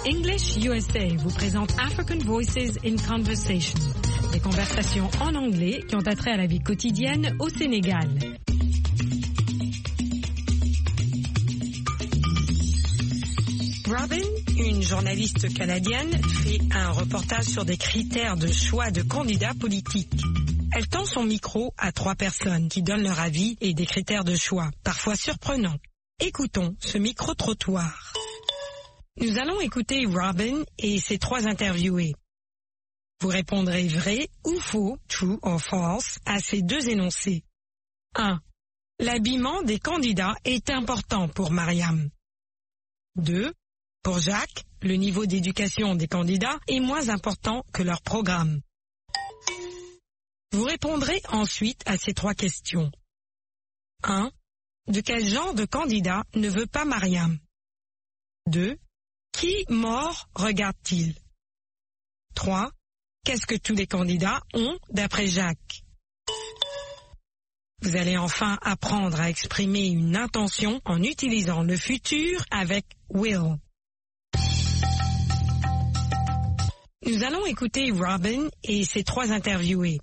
English USA vous présente African Voices in Conversation, des conversations en anglais qui ont attrait à la vie quotidienne au Sénégal. Robin, une journaliste canadienne, fait un reportage sur des critères de choix de candidats politiques. Elle tend son micro à 3 personnes qui donnent leur avis et des critères de choix, parfois surprenants. Écoutons ce micro-trottoir. Nous allons écouter Robin et ses 3 interviewés. Vous répondrez vrai ou faux, true or false, à ces 2 énoncés. 1. L'habillement des candidats est important pour Mariam. 2. Pour Jacques, le niveau d'éducation des candidats est moins important que leur programme. Vous répondrez ensuite à ces 3 questions. 1. De quel genre de candidat ne veut pas Mariam? 2. Qui mort regarde-t-il? 3. Qu'est-ce que tous les candidats ont d'après Jacques? Vous allez enfin apprendre à exprimer une intention en utilisant le futur avec will. Nous allons écouter Robin et ses 3 interviewés.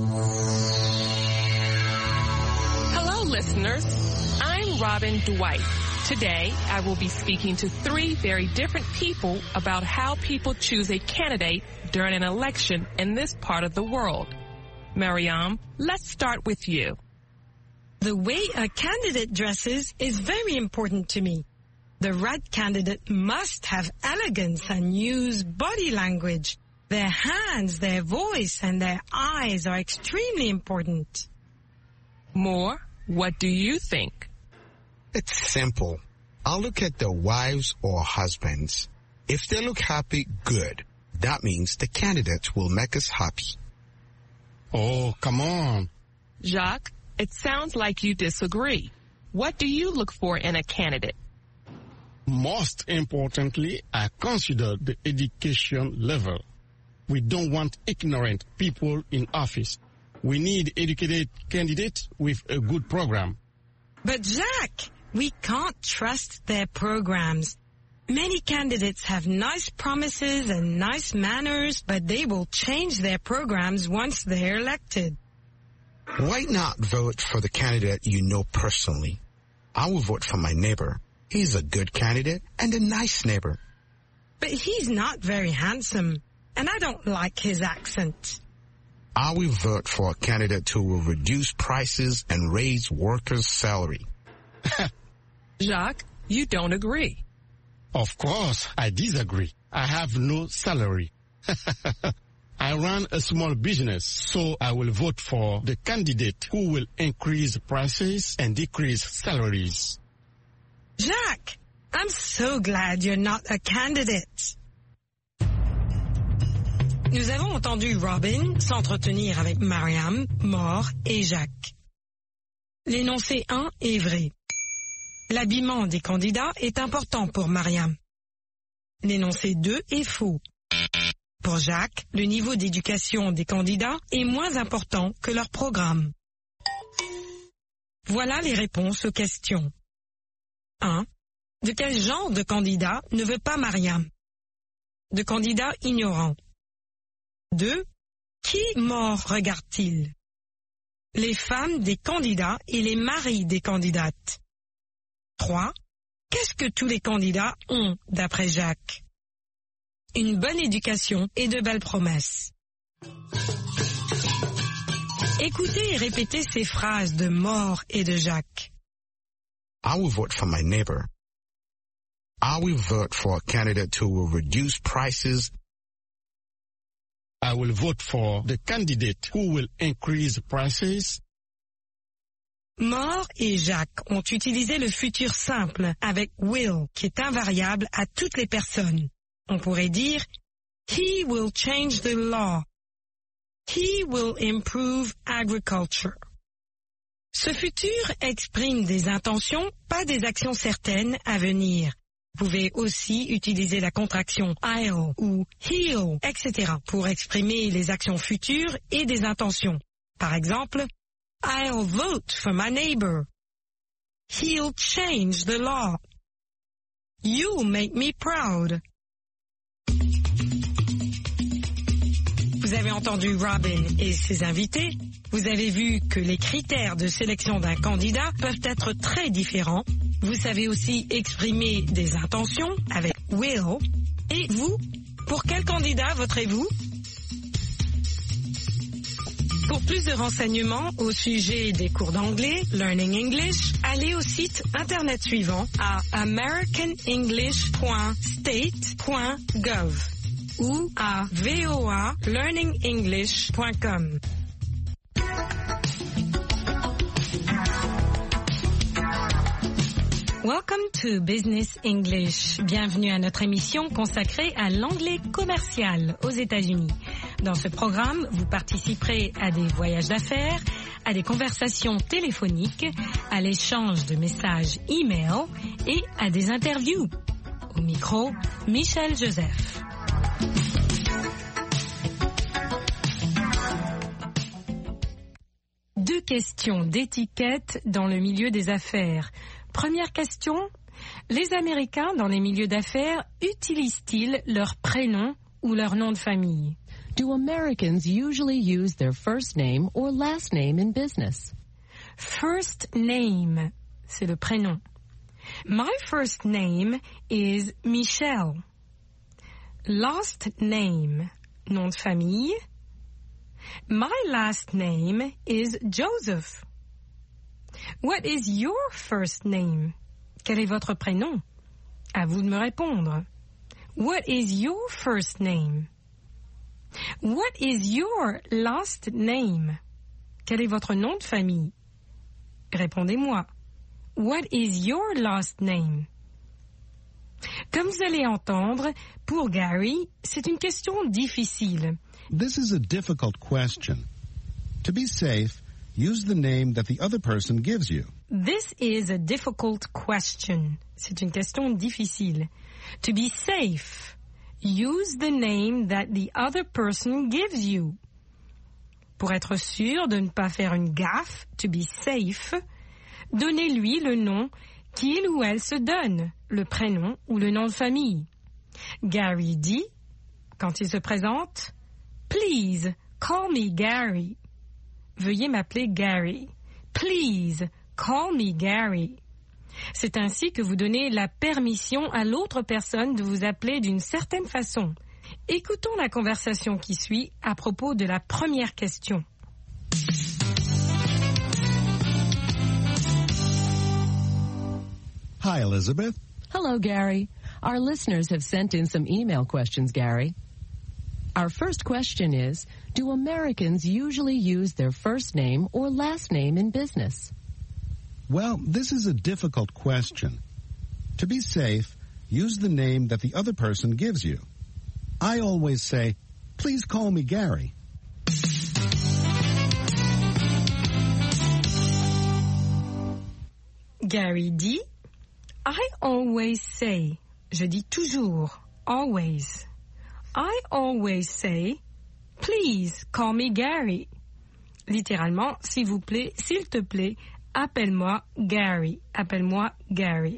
Hello, listeners. I'm Robin Dwight. Today, I will be speaking to 3 very different people about how people choose a candidate during an election in this part of the world. Mariam, let's start with you. The way a candidate dresses is very important to me. The right candidate must have elegance and use body language. Their hands, their voice, and their eyes are extremely important. Moore, what do you think? It's simple. I'll look at their wives or husbands. If they look happy, good. That means the candidate will make us happy. Oh, come on. Jacques, it sounds like you disagree. What do you look for in a candidate? Most importantly, I consider the education level. We don't want ignorant people in office. We need educated candidates with a good program. But Jacques, we can't trust their programs. Many candidates have nice promises and nice manners, but they will change their programs once they're elected. Why not vote for the candidate you know personally? I will vote for my neighbor. He's a good candidate and a nice neighbor. But he's not very handsome, and I don't like his accent. I will vote for a candidate who will reduce prices and raise workers' salary. Jacques, you don't agree. Of course, I disagree. I have no salary. I run a small business, so I will vote for the candidate who will increase prices and decrease salaries. Jacques, I'm so glad you're not a candidate. Nous avons entendu Robin s'entretenir avec Mariam, Moore et Jacques. L'énoncé 1 est vrai. L'habillement des candidats est important pour Mariam. L'énoncé 2 est faux. Pour Jacques, le niveau d'éducation des candidats est moins important que leur programme. Voilà les réponses aux questions. 1. De quel genre de candidat ne veut pas Mariam? De candidat ignorant. 2. Qui mort regarde-t-il? Les femmes des candidats et les maris des candidates. 3. Qu'est-ce que tous les candidats ont d'après Jacques? Une bonne éducation et de belles promesses. Écoutez et répétez ces phrases de Moore et de Jacques. I will vote for my neighbor. I will vote for a candidate who will reduce prices. I will vote for the candidate who will increase prices. Moore et Jacques ont utilisé le futur simple avec will, qui est invariable à toutes les personnes. On pourrait dire He will change the law. He will improve agriculture. Ce futur exprime des intentions, pas des actions certaines à venir. Vous pouvez aussi utiliser la contraction I'll ou he'll, etc. pour exprimer les actions futures et des intentions. Par exemple, I'll vote for my neighbor. He'll change the law. You'll make me proud. Vous avez entendu Robin et ses invités. Vous avez vu que les critères de sélection d'un candidat peuvent être très différents. Vous savez aussi exprimer des intentions avec will. Et vous, pour quel candidat voterez-vous? Pour plus de renseignements au sujet des cours d'anglais, Learning English, allez au site internet suivant à americanenglish.state.gov ou à voalearningenglish.com. Welcome to Business English. Bienvenue à notre émission consacrée à l'anglais commercial aux États-Unis. Dans ce programme, vous participerez à des voyages d'affaires, à des conversations téléphoniques, à l'échange de messages e-mail et à des interviews. Au micro, Michel Joseph. Deux questions d'étiquette dans le milieu des affaires. Première question, les Américains dans les milieux d'affaires utilisent-ils leur prénom ou leur nom de famille? Do Americans usually use their first name or last name in business? First name, c'est le prénom. My first name is Michelle. Last name, nom de famille. My last name is Joseph. What is your first name? Quel est votre prénom? À vous de me répondre. What is your first name? What is your last name? Quel est votre nom de famille? Répondez-moi. What is your last name? Comme vous allez entendre, pour Gary, c'est une question difficile. This is a difficult question. To be safe, use the name that the other person gives you. This is a difficult question. C'est une question difficile. To be safe, use the name that the other person gives you. Pour être sûr de ne pas faire une gaffe, to be safe, donnez-lui le nom qu'il ou elle se donne, le prénom ou le nom de famille. Gary dit, quand il se présente, Please, call me Gary. Veuillez m'appeler Gary. Please, call me Gary. C'est ainsi que vous donnez la permission à l'autre personne de vous appeler d'une certaine façon. Écoutons la conversation qui suit à propos de la première question. Hi, Elizabeth. Hello, Gary. Our listeners have sent in some email questions, Gary. Our first question is, do Americans usually use their first name or last name in business? Well, this is a difficult question. To be safe, use the name that the other person gives you. I always say, please call me Gary. Gary dit, I always say, je dis toujours, always. I always say, please call me Gary. Littéralement, s'il vous plaît, s'il te plaît, appelle-moi Gary. Appelle-moi Gary.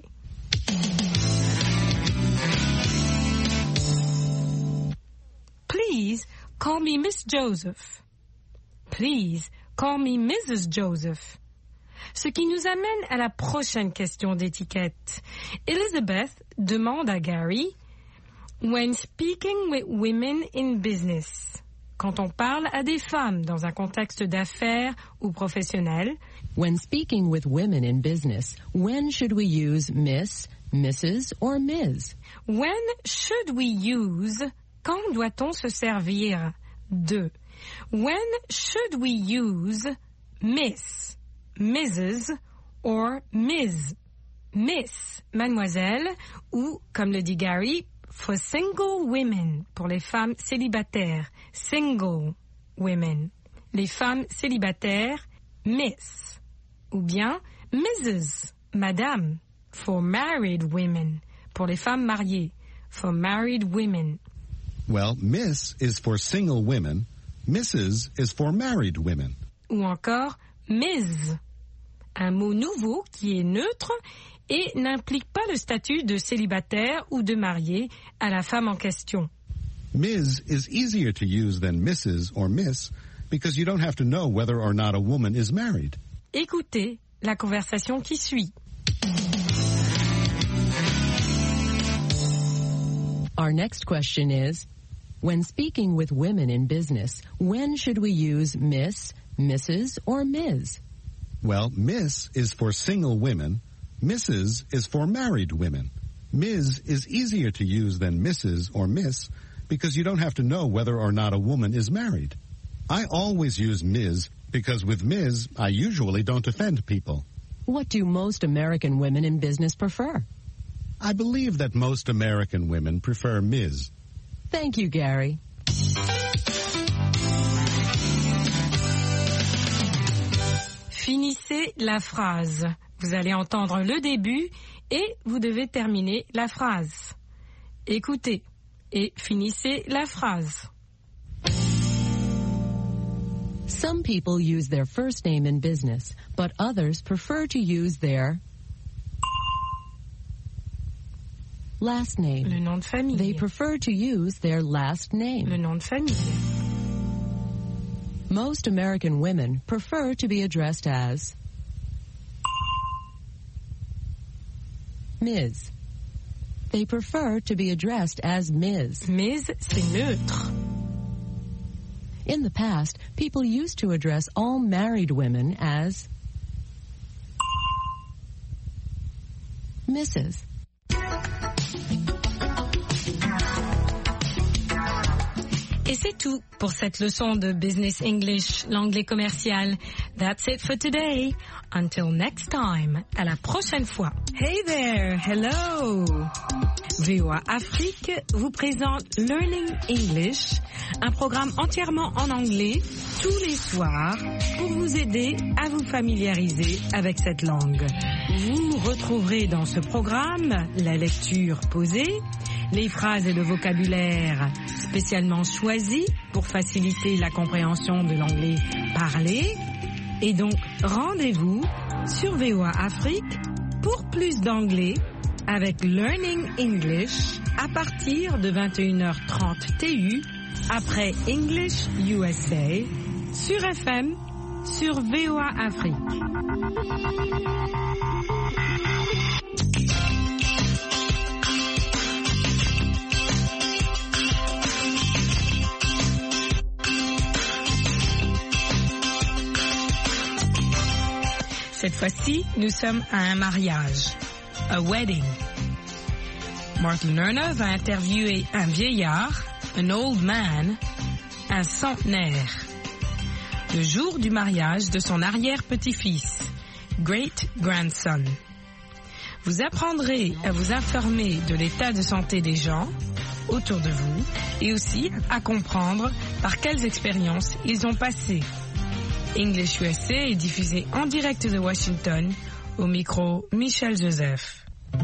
Please call me Miss Joseph. Please call me Mrs. Joseph. Ce qui nous amène à la prochaine question d'étiquette. Elizabeth demande à Gary, when speaking with women in business, quand on parle à des femmes dans un contexte d'affaires ou professionnel, when speaking with women in business, when should we use Miss, Mrs. or Ms? When should we use, quand doit-on se servir de? When should we use Miss, Mrs. or Ms? Miss, mademoiselle, ou, comme le dit Gary, for single women, pour les femmes célibataires, single women. Les femmes célibataires, Miss. Ou bien Mrs., madame, for married women, pour les femmes mariées, for married women. Well, Miss is for single women, Mrs. is for married women. Ou encore Ms., un mot nouveau qui est neutre et n'implique pas le statut de célibataire ou de marié à la femme en question. Ms. is easier to use than Mrs. or Miss because you don't have to know whether or not a woman is married. Écoutez la conversation qui suit. Our next question is, when speaking with women in business, when should we use Miss, Mrs., or Ms.? Well, Miss is for single women. Mrs. is for married women. Ms. is easier to use than Mrs. or Miss because you don't have to know whether or not a woman is married. I always use Ms. because with Ms. I usually don't offend people. What do most American women in business prefer? I believe that most American women prefer Ms. Thank you, Gary. Finissez la phrase. Vous allez entendre le début et vous devez terminer la phrase. Écoutez et finissez la phrase. Some people use their first name in business, but others prefer to use their last name. Le nom de famille. They prefer to use their last name. Le nom de famille. Most American women prefer to be addressed as Ms. They prefer to be addressed as Ms. Ms, c'est neutre. In the past, people used to address all married women as Mrs. Et c'est tout pour cette leçon de Business English, l'anglais commercial. That's it for today. Until next time. À la prochaine fois. Hey there, hello. VOA Afrique vous présente Learning English, un programme entièrement en anglais tous les soirs pour vous aider à vous familiariser avec cette langue. Vous retrouverez dans ce programme la lecture posée, les phrases et le vocabulaire spécialement choisis pour faciliter la compréhension de l'anglais parlé. Et donc, rendez-vous sur VOA Afrique pour plus d'anglais avec Learning English à partir de 21h30 TU après English USA sur FM sur VOA Afrique. Cette fois-ci, nous sommes à un mariage, a wedding. Martin Lerner va interviewer un vieillard, an old man, un centenaire, le jour du mariage de son arrière-petit-fils, great-grandson. Vous apprendrez à vous informer de l'état de santé des gens autour de vous et aussi à comprendre par quelles expériences ils ont passé. English USA est diffusé en direct de Washington, au micro Michel Joseph.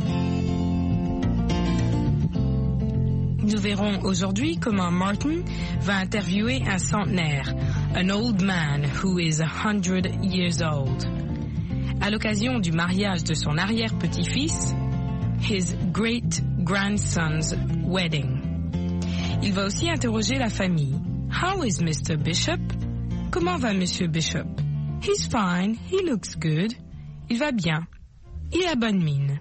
Nous verrons aujourd'hui comment Martin va interviewer un centenaire, an old man who is 100 years old. À l'occasion du mariage de son arrière-petit-fils, his great-grandson's wedding. Il va aussi interroger la famille. How is Mr. Bishop? Comment va Monsieur Bishop? He's fine, he looks good. Il va bien. Il a bonne mine.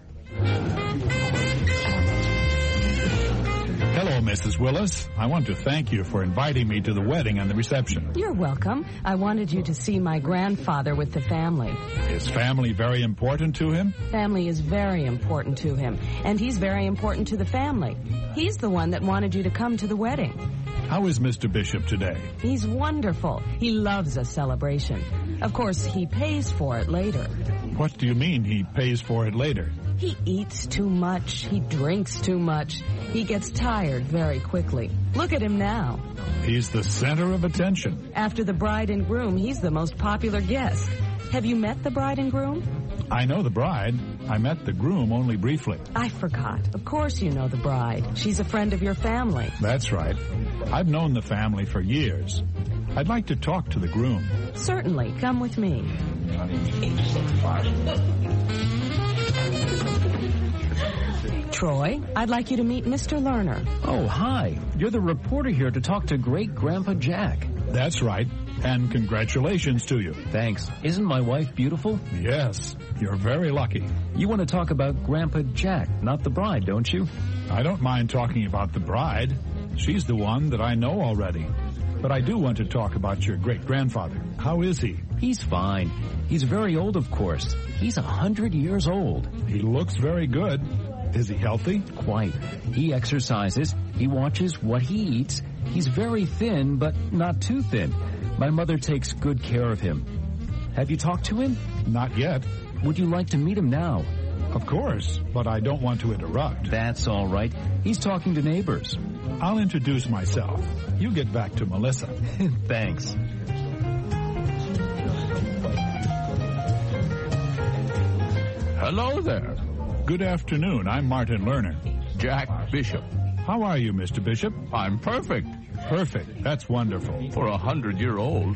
Hello, Mrs. Willis. I want to thank you for inviting me to the wedding and the reception. You're welcome. I wanted you to see my grandfather with the family. Is family very important to him? Family is very important to him, and he's very important to the family. He's the one that wanted you to come to the wedding. How is Mr. Bishop today? He's wonderful. He loves a celebration. Of course, he pays for it later. What do you mean he pays for it later? He eats too much. He drinks too much. He gets tired very quickly. Look at him now. He's the center of attention. After the bride and groom, he's the most popular guest. Have you met the bride and groom? I know the bride. I met the groom only briefly. I forgot. Of course you know the bride. She's a friend of your family. That's right. I've known the family for years. I'd like to talk to the groom. Certainly. Come with me. Troy. I'd like you to meet Mr. Lerner. Oh, hi. You're the reporter here to talk to Great-Grandpa Jack. That's right. And congratulations to you. Thanks. Isn't my wife beautiful? Yes, you're very lucky. You want to talk about Grandpa Jack, not the bride, don't you? I don't mind talking about the bride. She's the one that I know already. But I do want to talk about your great-grandfather. How is he? He's fine. He's very old, of course. He's 100 years old. He looks very good. Is he healthy? Quite. He exercises. He watches what he eats. He's very thin, but not too thin. My mother takes good care of him. Have you talked to him? Not yet. Would you like to meet him now? Of course, but I don't want to interrupt. That's all right. He's talking to neighbors. I'll introduce myself. You get back to Melissa. Thanks. Hello there. Good afternoon. I'm Martin Lerner. Jack Bishop. How are you, Mr. Bishop? I'm perfect. Perfect. That's wonderful. For 100-year-old.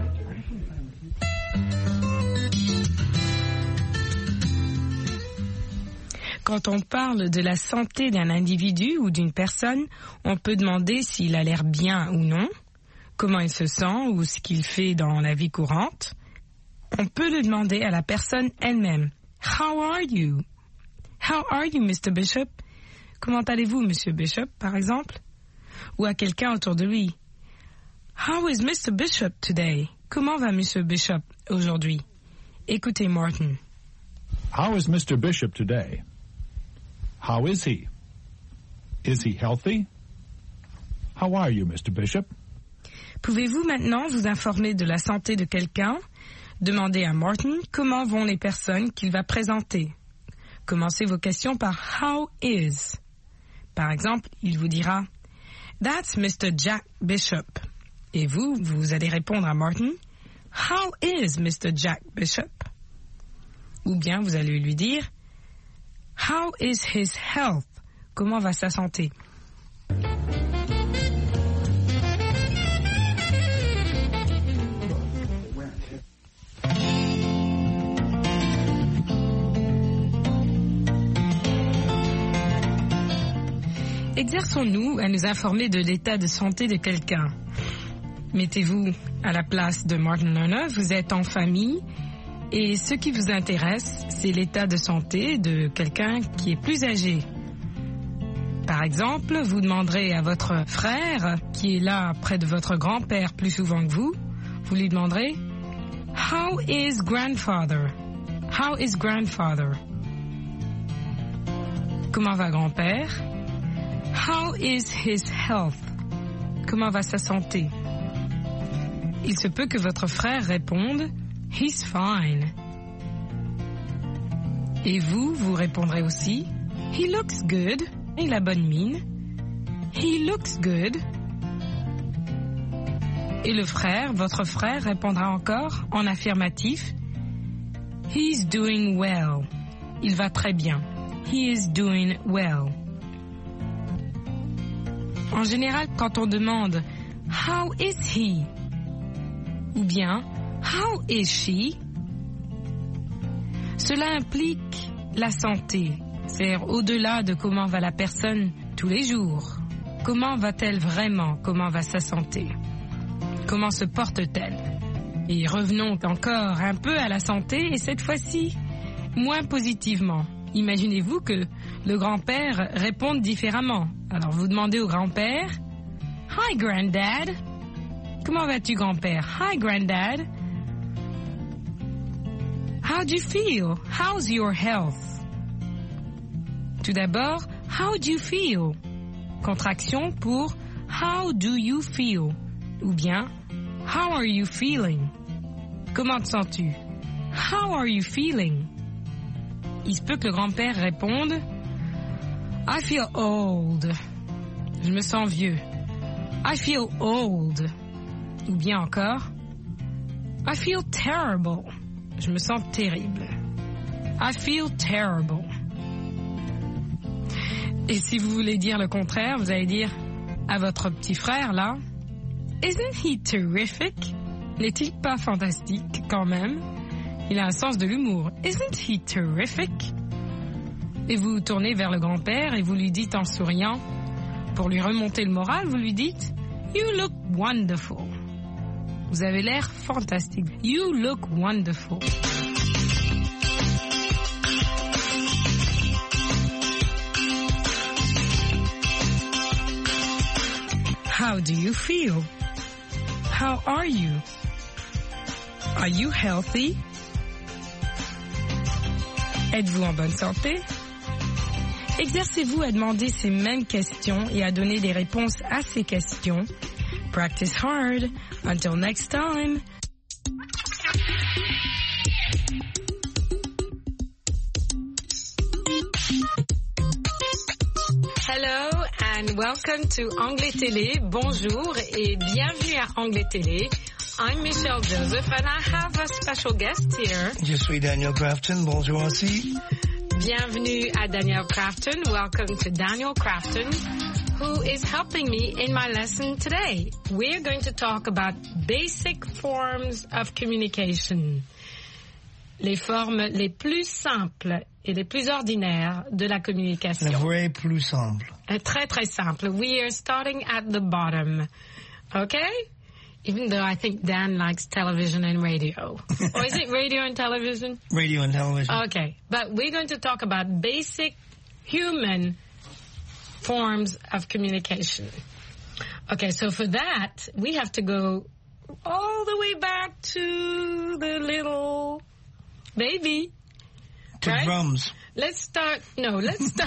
Quand on parle de la santé d'un individu ou d'une personne, on peut demander s'il a l'air bien ou non, comment il se sent ou ce qu'il fait dans la vie courante. On peut le demander à la personne elle-même. How are you? How are you, Mr. Bishop? Comment allez-vous, Monsieur Bishop, par exemple? Ou à quelqu'un autour de lui. How is Mr. Bishop today? Comment va Monsieur Bishop aujourd'hui? Écoutez Martin. How is Mr. Bishop today? How is he? Is he healthy? How are you, Mr. Bishop? Pouvez-vous maintenant vous informer de la santé de quelqu'un? Demandez à Martin comment vont les personnes qu'il va présenter. Commencez vos questions par How is? Par exemple, il vous dira That's Mr. Jack Bishop. Et vous allez répondre à Martin How is Mr. Jack Bishop? Ou bien vous allez lui dire How is his health? Comment va sa santé? Exerçons-nous à nous informer de l'état de santé de quelqu'un. Mettez-vous à la place de Martin Lerner, vous êtes en famille et ce qui vous intéresse, c'est l'état de santé de quelqu'un qui est plus âgé. Par exemple, vous demanderez à votre frère, qui est là près de votre grand-père plus souvent que vous lui demanderez « How is grandfather? How is grandfather? » Comment va grand-père? How is his health? Comment va sa santé? Il se peut que votre frère réponde He's fine. Et vous répondrez aussi He looks good. Il a bonne mine. He looks good. Et le frère, votre frère, répondra encore en affirmatif He's doing well. Il va très bien. He is doing well. En général, quand on demande How is he? Ou bien How is she? Cela implique la santé, c'est-à-dire au-delà de comment va la personne tous les jours. Comment va-t-elle vraiment? Comment va sa santé? Comment se porte-t-elle? Et revenons encore un peu à la santé, et cette fois-ci, moins positivement. Imaginez-vous que le grand-père réponde différemment. Alors vous demandez au grand-père « Hi, Granddad ». Comment vas-tu, grand-père? Hi, Granddad. How do you feel? How's your health? Tout d'abord, how do you feel? Contraction pour how do you feel? Ou bien, how are you feeling? Comment te sens-tu? How are you feeling? Il se peut que le grand-père réponde I feel old. Je me sens vieux. I feel old. Ou bien encore I feel terrible. Je me sens terrible. I feel terrible. Et si vous voulez dire le contraire, vous allez dire à votre petit frère là Isn't he terrific? N'est-il pas fantastique quand même? Il a un sens de l'humour. Isn't he terrific? Et vous vous tournez vers le grand-père et vous lui dites en souriant, pour lui remonter le moral, vous lui dites « You look wonderful ». Vous avez l'air fantastique. You look wonderful. How do you feel? How are you? Are you healthy? Êtes-vous en bonne santé? Exercez-vous à demander ces mêmes questions et à donner des réponses à ces questions. Practice hard. Until next time. Hello and welcome to Anglais Télé. Bonjour et bienvenue à Anglais Télé. I'm Michelle Joseph and I have a special guest here. Je suis Daniel Crafton. Bonjour aussi. Bienvenue à Daniel Crafton. Welcome to Daniel Crafton, who is helping me in my lesson today. We're going to talk about basic forms of communication. Les formes les plus simples et les plus ordinaires de la communication. Le vrai plus simple. Très, très simple. We are starting at the bottom. Okay? Even though I think Dan likes television and radio. Or is it radio and television? Radio and television. Okay. But we're going to talk about basic human forms of communication. Okay, so for that, we have to go all the way back to the little baby. To right? drums. Let's start. No,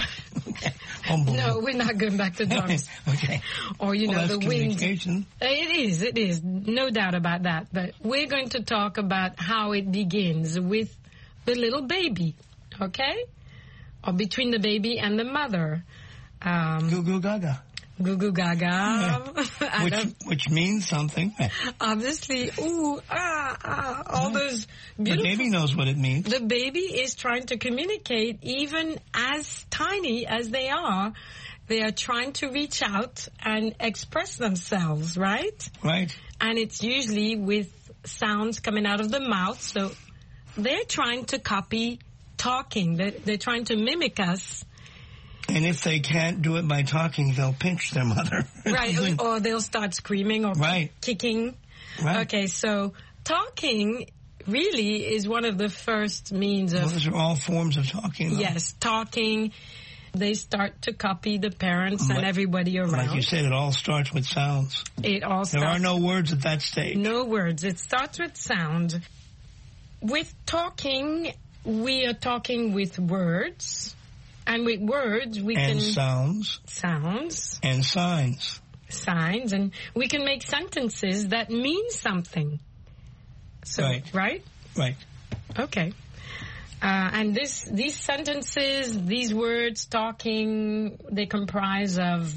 we're not going back to drums. Okay. Or, the wind. It is. No doubt about that. But we're going to talk about how it begins with the little baby. Okay? Or between the baby and the mother. Goo goo gaga. Goo goo gaga. Which means something. Obviously, all those beautiful... The baby knows what it means. The baby is trying to communicate, even as tiny as they are. They are trying to reach out and express themselves, right? Right. And it's usually with sounds coming out of the mouth. So they're trying to copy talking. They're trying to mimic us. And if they can't do it by talking, they'll pinch their mother. Right, or they'll start screaming or kicking. Right. Okay, so talking really is one of the first means of... Those are all forms of talking, though. Yes, talking. They start to copy the parents and everybody around. Like you said, it all starts with sounds. There are no words at that stage. No words. It starts with sound. With talking, we are talking with words. And with words, we can... sounds. Sounds. And signs. Signs. And we can make sentences that mean something. So, right? Right. Okay. And these sentences, these words, talking, they comprise of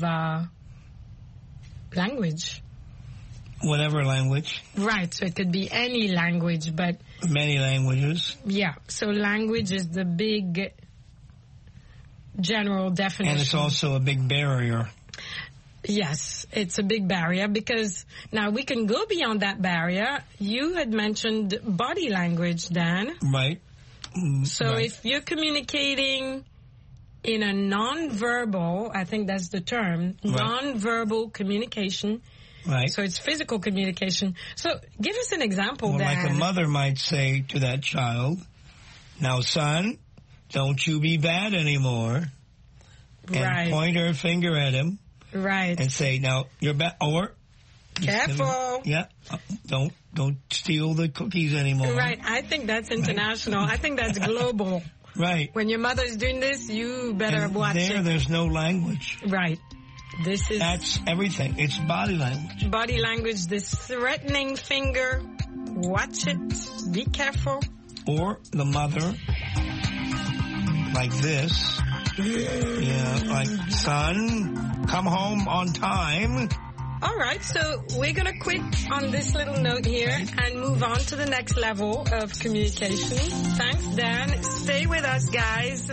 language. Whatever language. Right. So it could be any language, but... Many languages. Yeah. So language is the big... general definition. And it's also a big barrier. Yes, it's a big barrier because now we can go beyond that barrier. You had mentioned body language, Dan. Right. So if you're communicating in a non-verbal, I think that's the term, non-verbal communication. Right. So it's physical communication. So give us an example, Dan. Like a mother might say to that child, now, son, don't you be bad anymore. And point her finger at him. Right. And say, now, you're bad. Or. Careful. Yeah. Don't steal the cookies anymore. Right. I think that's international. I think that's global. Right. When your mother's doing this, you better watch it. There's no language. Right. That's everything. It's body language. Body language, this threatening finger. Watch it. Be careful. Or the mother, like this. Yeah, like, son, come home on time. All right, so we're going to quit on this little note here and move on to the next level of communication. Thanks, Dan. Stay with us, guys.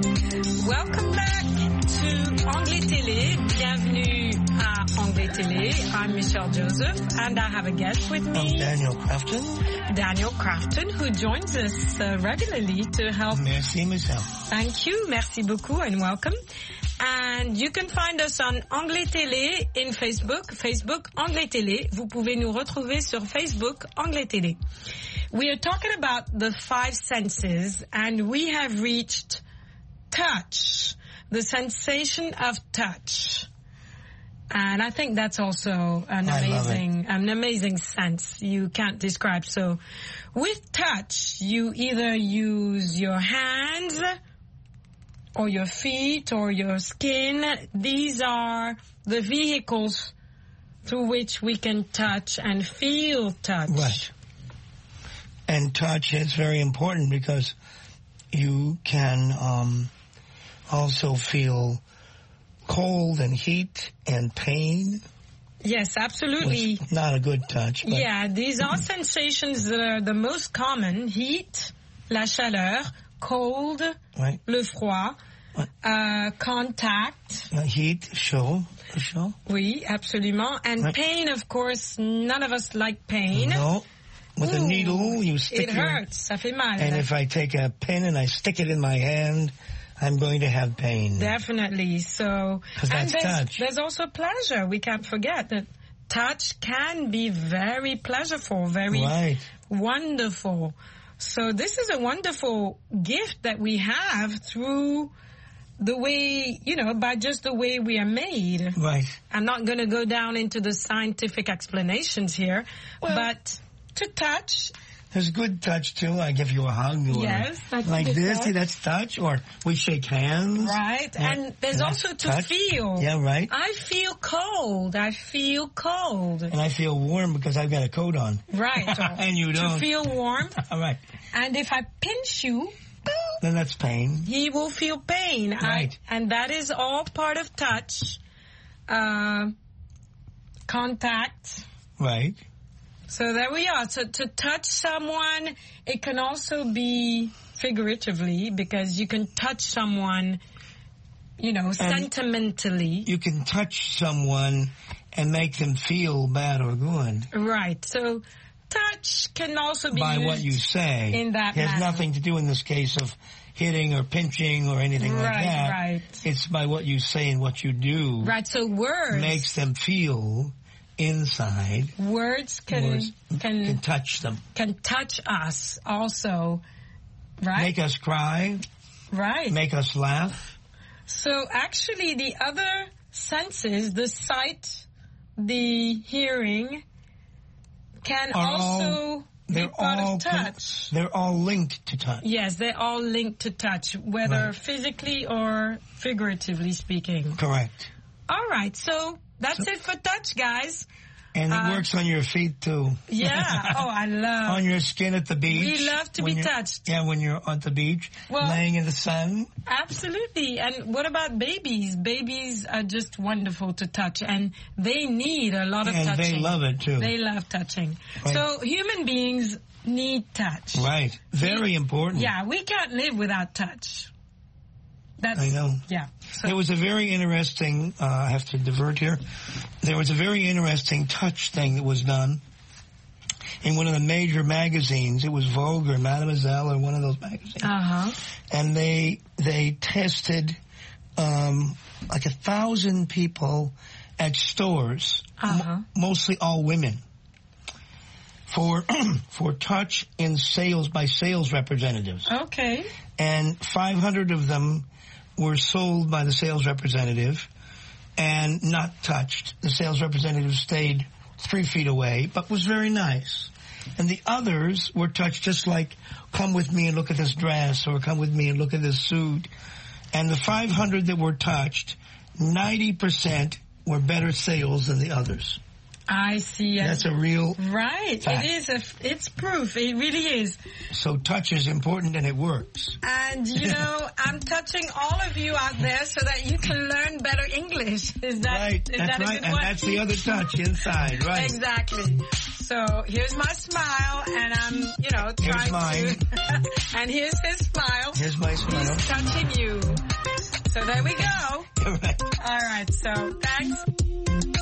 Welcome back to Anglais Télé. Bienvenue à Anglais Télé. I'm Michelle Joseph, and I have a guest with me. I'm Daniel Crafton. Daniel Crafton, who joins us regularly to help. Merci, Michelle. Thank you. Merci beaucoup and welcome. And you can find us on Anglais Télé in Facebook. Facebook, Anglais Télé. Vous pouvez nous retrouver sur Facebook, Anglais Télé. We are talking about the 5 senses, and we have reached touch, the sensation of touch. And I think that's also an amazing sense you can't describe. So with touch, you either use your hands or your feet or your skin. These are the vehicles through which we can touch and feel touch. Right. And touch is very important because you can also feel cold and heat and pain. Yes, absolutely. It's not a good touch. But yeah, these are sensations that are the most common. Heat, la chaleur, cold, right. Le froid, contact. Heat, chaud. Oui, absolument. And right. Pain, of course, none of us like pain. No. With a needle, you stick it hurts. Ça fait mal. And if I take a pin and I stick it in my hand, I'm going to have pain. Definitely. So, and there's also pleasure. We can't forget that touch can be very pleasurable, very right. wonderful. So this is a wonderful gift that we have through the way, by just the way we are made. Right. I'm not going to go down into the scientific explanations here, but to touch. There's good touch, too. I give you a hug. Yes. That's like this. See, that's touch. Or we shake hands. Right. And there's also to touch. feel. Yeah, right. I feel cold. And I feel warm because I've got a coat on. Right. And you don't. To feel warm. All right. And if I pinch you, then that's pain. He will feel pain. Right. And that is all part of touch. Contact. Right. So there we are. So to touch someone, it can also be figuratively because you can touch someone, sentimentally. You can touch someone and make them feel bad or good. Right. So touch can also be by used what you say. In that it has manner. Nothing to do in this case of hitting or pinching or anything like that. Right. It's by what you say and what you do. Right. So words makes them feel inside. Words can touch them. Can touch us also, right? Make us cry. Right. Make us laugh. So actually the other senses, the sight, the hearing, can also be part of touch. They're all linked to touch. Yes, they're all linked to touch, whether physically or figuratively speaking. Correct. All right, so that's it for touch, guys. And it works on your feet, too. Yeah. Oh, I love. On your skin at the beach. We love to be touched. Yeah, when you're on the beach, laying in the sun. Absolutely. And what about babies? Babies are just wonderful to touch, and they need a lot of touching. And they love it, too. They love touching. Right. So human beings need touch. Right. Very important. Yeah, we can't live without touch. I know. Yeah. There was a very interesting, I have to divert here. There was a very interesting touch thing that was done in one of the major magazines. It was Vogue or Mademoiselle or one of those magazines. Uh-huh. And they tested, like 1,000 people at stores, mostly all women, for touch in sales by sales representatives. Okay. And 500 of them were sold by the sales representative and not touched. The sales representative stayed 3 feet away, but was very nice. And the others were touched just like, come with me and look at this dress, or come with me and look at this suit. And the 500 that were touched, 90% were better sales than the others. I see. That's a real right. fact. It is. It's proof. It really is. So touch is important and it works. And I'm touching all of you out there so that you can learn better English. Is that right? Is that's that right. A good and one? that's the other touch inside, right? Exactly. So here's my smile, and I'm trying here's mine. to. And here's his smile. Here's my smile. He's touching you. So there we go. All right. All right. So thanks.